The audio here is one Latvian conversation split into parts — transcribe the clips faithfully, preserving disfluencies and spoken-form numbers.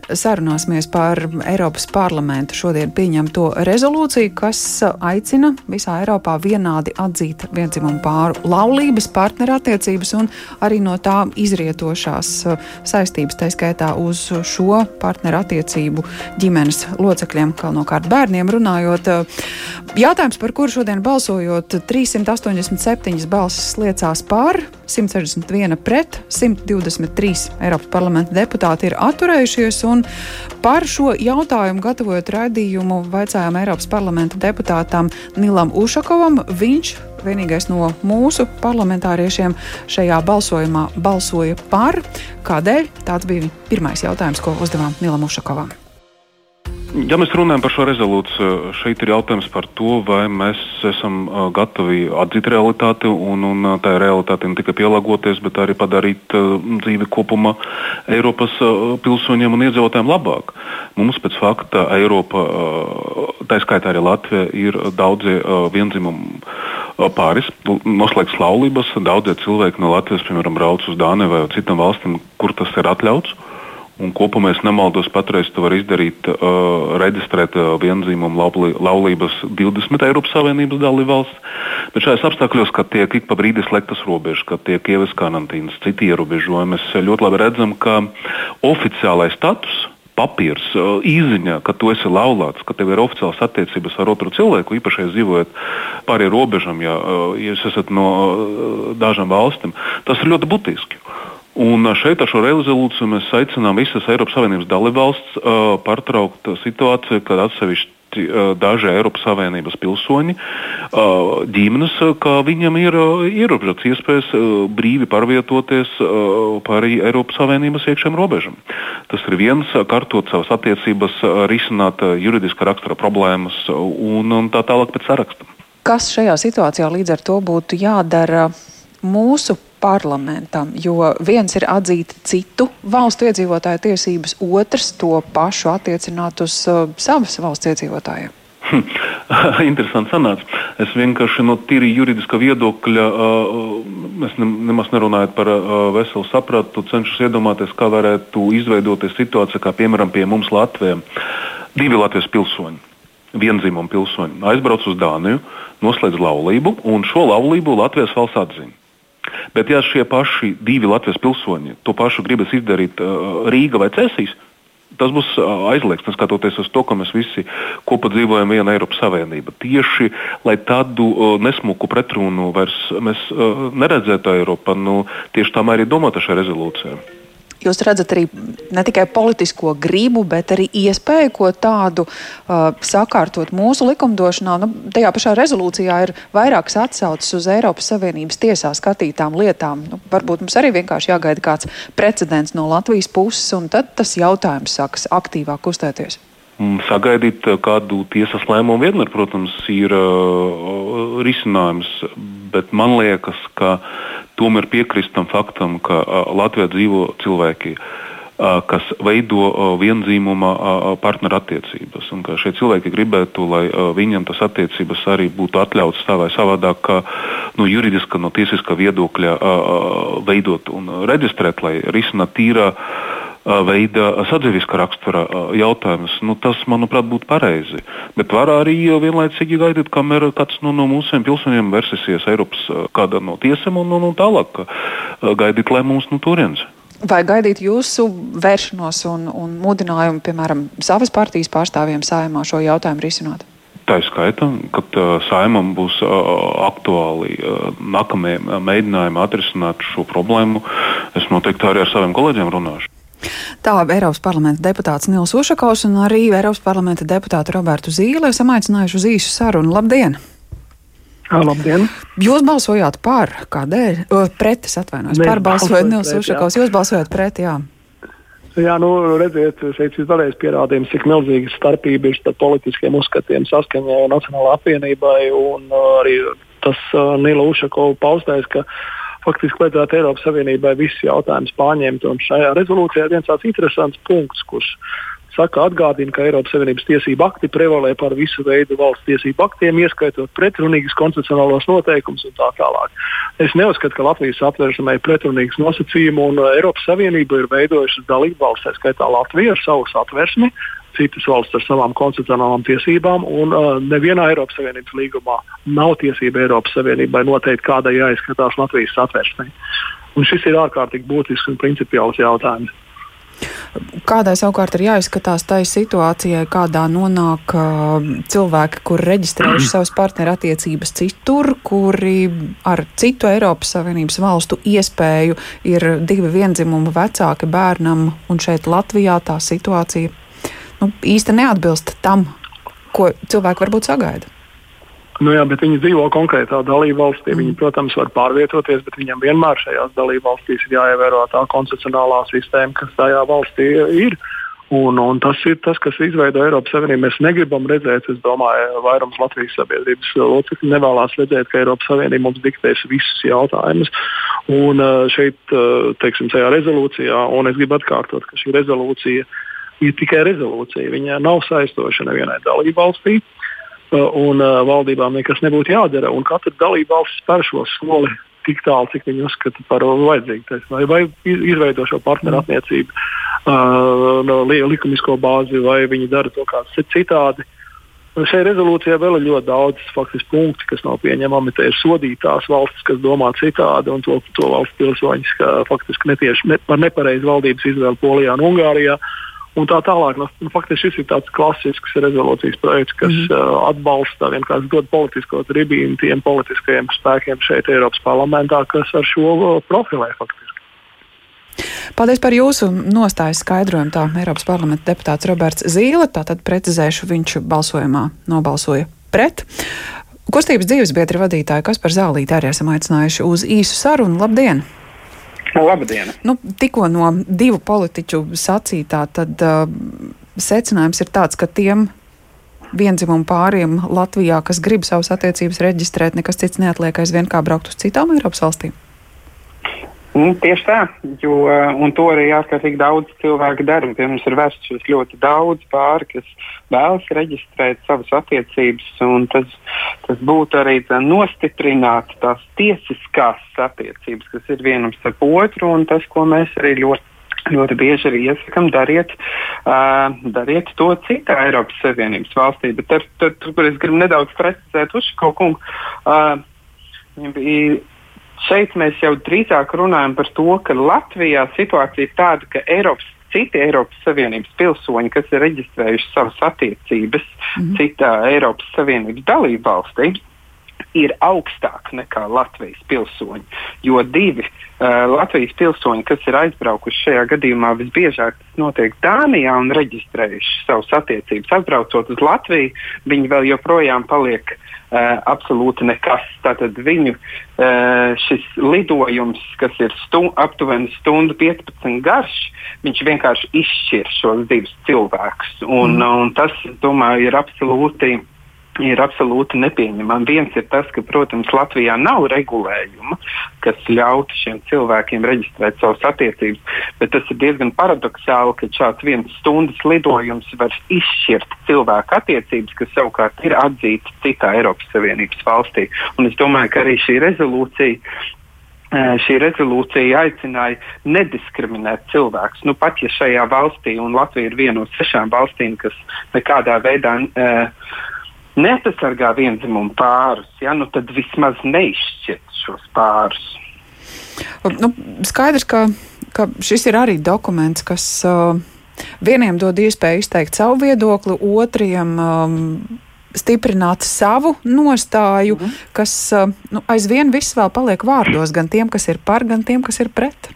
sarunāsimies par Eiropas parlamentu šodien pieņemto rezolūciju, kas aicina visā Eiropā vienādi atzīt viendzimumu pāru laulības, partnerattiecības un arī no tā izrietošās saistības, tā skaitā uz šo partnerattiecību ģimenes locekļiem, galvenokārt bērniem runājot. Jautājums, par kuru šodien balsojot, trīssimt astoņdesmit septiņas balsis liecās par, simt sešdesmit viena pret, simt divdesmit trīs Eiropas parlamenta deputāti ir atturējušies, un par šo jautājumu gatavojot raidījumu vaicājām Eiropas parlamenta deputātam Nilam Ušakovam. Viņš vienīgais no mūsu parlamentāriešiem šajā balsojumā balsoja par. Kādēļ? Tāds bija pirmais jautājums, ko uzdevām Nilam Ušakovam. Ja mēs runājam par šo rezolūciju, šeit ir jautājums par to, vai mēs esam gatavi atzīt realitāti un, un tā realitāte ne tikai pielāgoties, bet arī padarīt dzīvi kopumā Eiropas pilsoņiem un iedzīvotājiem labāk. Mums pēc fakta Eiropa, tā skaitā arī Latvija, ir daudzi viendzimumu pāris, noslēgts laulības, daudzie cilvēki no Latvijas, piemēram, brauc uz Dāniju vai citām valstīm, kur tas ir atļauts. Un kopumā, es nemaldos, patreiz tu var izdarīt, uh, reģistrēt uh, viendzimumu laulības divdesmit Eiropas Savienības dalībvalsts. Bet šajās apstākļos, kad tiek ik pa brīdi slēgtas robežas, kad tiek ieviestas karantīnas, citi ierobežojumi, mēs ļoti labi redzam, ka oficiālais status, papīrs, uh, īziņa, ka tu esi laulāts, ka tev ir oficiāls attiecības ar otru cilvēku, īpaši dzīvojot pāri robežam, ja, uh, ja jūs esat no uh, dažām valstīm, tas ir ļoti būtiski. Un šeit ar šo rezolūciju mēs aicinām visas Eiropas Savienības dalībvalstis uh, pārtraukt situāciju, kad atsevišķi uh, daži Eiropas Savienības pilsoņi, uh, ģimenes, ka viņam ir uh, ierobežots iespējas uh, brīvi pārvietoties uh, pāri Eiropas Savienības iekšējām robežām. Tas ir viens, kārtot savas attiecības, uh, risināt uh, juridiska rakstura problēmas uh, un, un tā tālāk pēc saraksta. Kas šajā situācijā līdz ar to būtu jādara mūsu parlamentam, jo viens ir atzīt citu valstu iedzīvotāju tiesības, otrs to pašu attiecināt uz uh, savas valsts iedzīvotājiem? Hm. Interesanti sanāca. Es vienkārši no tīri juridiska viedokļa, uh, es ne, nemaz nerunājot par uh, veselu sapratu, cenšos iedomāties, kā varētu izveidoties situācija, kā piemēram pie mums Latvijā. Divi Latvijas pilsoņi, viendzimumu pilsoņi, aizbrauc uz Dāniju, noslēdz laulību, un šo laulību Latvijas valsts atzina. Bet ja šie paši divi Latvijas pilsoņi to pašu gribas izdarīt uh, Rīga vai Cēsīs, tas būs uh, aizliegts, neskatoties uz to, ka mēs visi kopā dzīvojam viena Eiropas Savienība. Tieši, lai tādu uh, nesmuku pretrunu vairs mēs uh, neredzētu Eiropā, nu, tieši tā arī domāta šajā rezolūcijā. Jūs redzat arī ne tikai politisko gribu, bet arī iespēju, ko tādu uh, sakārtot mūsu likumdošanā. Nu, tajā pašā rezolūcijā ir vairākas atsauces uz Eiropas Savienības tiesā skatītām lietām. Nu, varbūt mums arī vienkārši jāgaida kāds precedents no Latvijas puses, un tad tas jautājums sāks aktīvāk kustēties. Sagaidīt kādu tiesas lēmumu vienmēr, protams, ir uh, risinājums, bet man liekas, ka tomēr piekrist tam faktam, ka uh, Latvijā dzīvo cilvēki, uh, kas veido uh, viendzimuma uh, partnerattiecības, un ka šie cilvēki gribētu, lai uh, viņam tas attiecības arī būtu atļauts tā vai savādāk, ka no juridiska, no tiesiska viedokļa uh, veidot un reģistrēt, lai risināt tīrā veida sadzīviska rakstura jautājumus, nu, tas, manuprāt, būtu pareizi. Bet var arī vienlaicīgi gaidīt, kamēr kāds no, no mūsiem pilsoņiem versisies Eiropas kāda no tiesam un, un, un tālāk gaidīt lēmumus no turienes. Vai gaidīt jūsu vēršanos un, un mudinājumu, piemēram, savas partijas pārstāvjiem Saeimā šo jautājumu risināt? Tā ir skaita, kad uh, Saeimam būs uh, aktuāli uh, nākamie mēģinājumi atrisināt šo problēmu. Es noteikti arī ar saviem kolēģiem runāšu. Tā Eiropas parlamenta deputāts Nils Ušakovs un arī Eiropas parlamenta deputātu Robertu Zīli esam aicinājuši uz īsu sarunu. Labdien! Jā, labdien! Jūs balsojāt par, kādēļ? O, pret, es atvainojos, par balsojot Nils Ušakovs. Jūs balsojāt pret, jā. Jā, nu, redziet, šeit ir vēlreiz pierādījums, cik milzīga starpība ir starp politiskiem uzskatiem Saskaņai un Nacionālajai apvienībai, un uh, arī tas uh, Nila Ušakova paustais, ka faktiski vajadzētu Eiropas Savienībai visus jautājumus pārņemt, un šajā rezolūcijā ir viens tāds interesants punkts, kurš saka, atgādina, ka Eiropas Savienības tiesību akti prevalē par visu veidu valsts tiesību aktiem, ieskaitot pretrunīgas konstitucionālos noteikumus un tā tālāk. Es neuzskatu, ka Latvijas atversmē ir pretrunīgas nosacījumi, un Eiropas Savienība ir veidojušas dalību valsts, tā skaitā Latvija ar savu satversmi, citas valsts ar savām konstitucionālām tiesībām, un uh, nevienā Eiropas Savienības līgumā nav tiesība Eiropas Savienībai noteikt, kādai jāizskatās Latvijas satversmē. Un šis ir ārkārtīgi būtisks un principiāls jautājums. Kādai savukārt ir jāizskatās tai situācijai, kādā nonāk uh, cilvēki, kur reģistrējuši savas partneru attiecības citur, kuri ar citu Eiropas Savienības valstu iespēju ir divi viendzimumu vecāki bērnam, un šeit Latvijā tā situācija nu, īsti neatbilst tam, ko cilvēki varbūt sagaida. Nu jā, bet viņi dzīvo konkrētā dalībvalstī. Viņi, protams, var pārvietoties, bet viņam vienmēr šajās dalībvalstīs ir jāievēro tā konstitucionālā sistēma, kas tajā valstī ir. Un, un tas ir tas, kas izveido Eiropas Savienību. Mēs negribam redzēt, es domāju, vairums Latvijas sabiedrības locekļi nevēlas redzēt, ka Eiropas Savienība mums diktēs visus jautājumus. Un šeit, teiksim, šajā rezolūcijā, un es gribu atkārtot, ka šī rezolūcija ir tikai rezolūcija. Viņa nav saistoša nevienai dalībvalstī. Un uh, valdībām nekas nebūtu jādara. Un katra dalībvalsts spēr šo soli tik tālu, cik viņi uzskata par vajadzīgu. Vai, vai izveido šo partneru attiecību uh, no likumisko bāzi, vai viņi dara to kāds citādi. Šai rezolūcijā vēl ir ļoti daudz faktiski punkti, kas nav pieņemami. Te ir sodītās valstis, kas domā citādi, un to, to valsts pilsoņus, ka faktiski netieši ne, par nepareizu valdības izvēli Polijā un Ungārijā. Un tā tālāk, nu, faktiski šis ir tāds klasisks rezolūcijas projekts, kas mm. uh, atbalsta vienkārši dod politisko tribīnu tiem politiskajiem spēkiem šeit Eiropas parlamentā, kas ar šo profilē faktiski. Paldies par jūsu nostājas skaidrojumu. Tā Eiropas parlamenta deputāts Roberts Zīle, tātad precizēšu, viņš balsojumā nobalsoja pret. Kustības dzīvesbiedri vadītāju Kasparu Zālīti arī esam aicinājuši uz īsu sarunu. Labdien! Labdien! Nu, tikko no divu politiķu sacītā, tad uh, secinājums ir tāds, ka tiem viendzimumu pāriem Latvijā, kas grib savas attiecības reģistrēt, nekas cits neatliek aizvien kā braukt uz citām Eiropas valstīm. Nu, tieši tā, jo, un to arī ārkārtīgi daudz cilvēku dara. Pie mums ir vērsts ļoti daudz pāri, kas vēlas reģistrēt savas attiecības, un tas, tas būtu arī tā nostiprināt tās tiesiskās attiecības, kas ir vienam starp otru, un tas, ko mēs arī ļoti, ļoti bieži arī iesakam, dariet, uh, dariet to citā Eiropas Savienības valstī. Bet tur, tur, tur, kur es gribu nedaudz precizēt Ušako kungu, uh, viņam bija šeit mēs jau drīzāk runājam par to, ka Latvijā situācija ir tāda, ka Eiropas, citi Eiropas Savienības pilsoņi, kas ir reģistrējuši savas attiecības mm-hmm. citā Eiropas Savienības dalībvalstī, ir augstāk nekā Latvijas pilsoņi. Jo divi uh, Latvijas pilsoņi, kas ir aizbraukuši šajā gadījumā, visbiežāk tas notiek Dānijā un reģistrējuši savas attiecības. Atbraucot uz Latviju, viņi vēl joprojām paliek Uh, absolūti nekas. Tātad viņu uh, šis lidojums, kas ir stu, aptuveni stundu piecpadsmit garš, viņš vienkārši izšķir šos divus cilvēkus. Un, mm. un tas, domāju, ir absolūti, ir absolūti nepieņemami. Viens ir tas, ka, protams, Latvijā nav regulējuma, kas ļautu šiem cilvēkiem reģistrēt savas attiecības, bet tas ir diezgan paradoxāli, ka šāds viens stundas lidojums var izšķirt cilvēku attiecības, kas savukārt ir atzītas citā Eiropas Savienības valstī. Un es domāju, ka arī šī rezolūcija Šī rezolūcija aicināja nediskriminēt cilvēkus. Nu, pat ja šajā valstī, un Latvija ir viena no sešām valstīm, kas nekādā veidā uh, nepasargā viendzimumu pārus, ja, nu, tad vismaz neizšķirt šos pārus. Nu, skaidrs, ka, ka šis ir arī dokuments, kas uh, vieniem dod iespēju izteikt savu viedokli, otriem um, stiprināt savu nostāju, mm. kas uh, nu, aizvien viss vēl paliek vārdos, gan tiem, kas ir par, gan tiem, kas ir pret.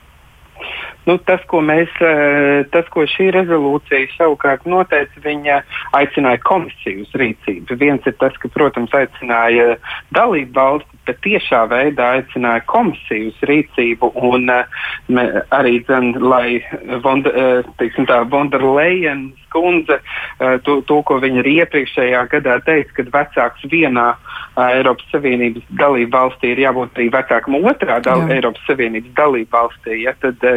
Nu, tas, ko mēs, tas, ko šī rezolūcija savukārt noteica, viņa aicināja komisiju uz rīcību. Viens ir tas, ka, protams, aicināja dalību valsti, bet tiešā veidā aicināja komisiju uz rīcību un me, arī, dzen, lai von, teiksim tā, von der Leyen skundze, to, to, ko viņa arī iepriekšējā gadā teica, kad vecāks vienā Eiropas Savienības dalību valstī ir jābūt arī vecākam otrā dal- Eiropas Savienības dalību valstī, ja, tad šis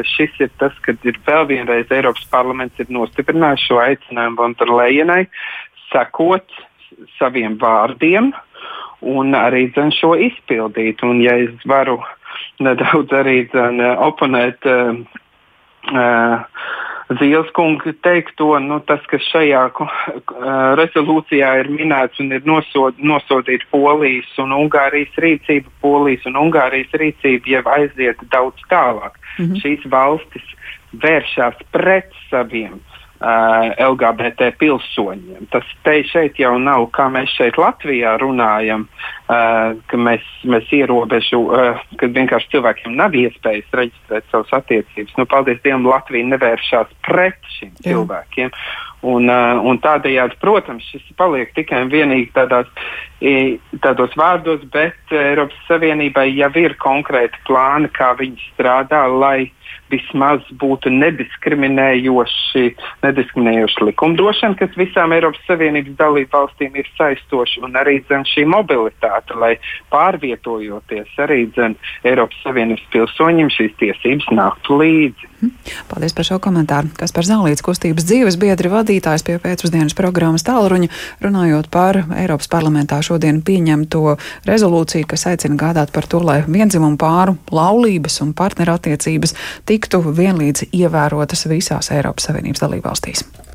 ir tas, ka ir vēl vienreiz Eiropas parlaments ir nostiprinājis šo aicinājumu Vonderlejenai sekot saviem vārdiem un arī dzen, šo izpildīt. Un, ja es varu nedaudz arī dzen, oponēt uh, uh, Zīles kunga teikto, nu, tas, kas šajā uh, rezolūcijā ir minēts un ir nosod, nosodīta Polijas un Ungārijas rīcība, Polijas un Ungārijas rīcība jau aiziet daudz tālāk. Mm-hmm. Šīs valstis vēršās pret saviem Uh, L G B T pilsoņiem. Tas te šeit jau nav, kā mēs šeit Latvijā runājam, uh, ka mēs, mēs ierobežu, uh, ka vienkārši cilvēkiem nav iespējas reģistrēt savas attiecības. Nu, paldies Dievam, Latvija nevēršās pret šiem Jā. cilvēkiem. Un, uh, un tādējādi, protams, šis paliek tikai un vienīgi tādās, tādos vārdos, bet Eiropas Savienībai jau ir konkrēti plāni, kā viņi strādā, lai vismaz būtu nediskriminējoši, nediskriminējoši likumdošana, kas visām Eiropas Savienības dalību valstīm ir saistoši, un arī dzen šī mobilitāte, lai pārvietojoties arī dzen Eiropas Savienības pilsoņiem šīs tiesības nāktu līdzi. Paldies par šo komentāru. Kaspars Zālīts, kustības dzīves biedri vadītājs pie pēcpusdienas programmas Tālruņa, runājot par Eiropas parlamentā šodien pieņemto rezolūciju, kas aicina gādāt par to, lai viendzimumu pāru laulības un partnerattiecības tiktu vienlīdz ievērotas visās Eiropas Savienības dalībvalstīs.